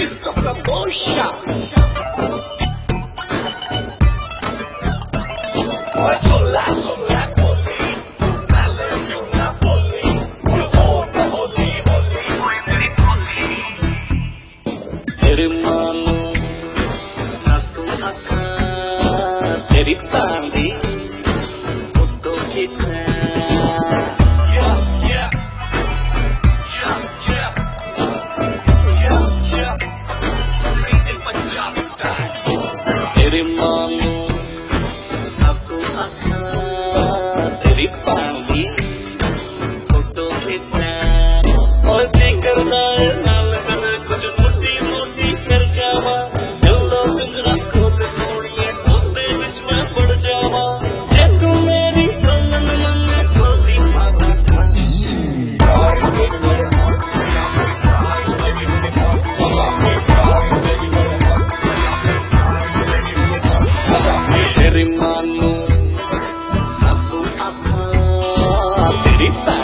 Soca-boxa. Sola, sola, boli, dale una boli, holy, holy, holy. तेरे मानो सासू आका तेरी ताली फोटो खींचा तेरे मानो सासू आका तेरी ताली फोटो खींचा और करना है नाल कर कुछ मोटी मोटी कर जावा दिलो पिंजरा खोल सोनिए दोस्ते विच मैं पड़ जावा जे तू मेरी मन मन खोजी माता तेरे मानो सासू आका तेरी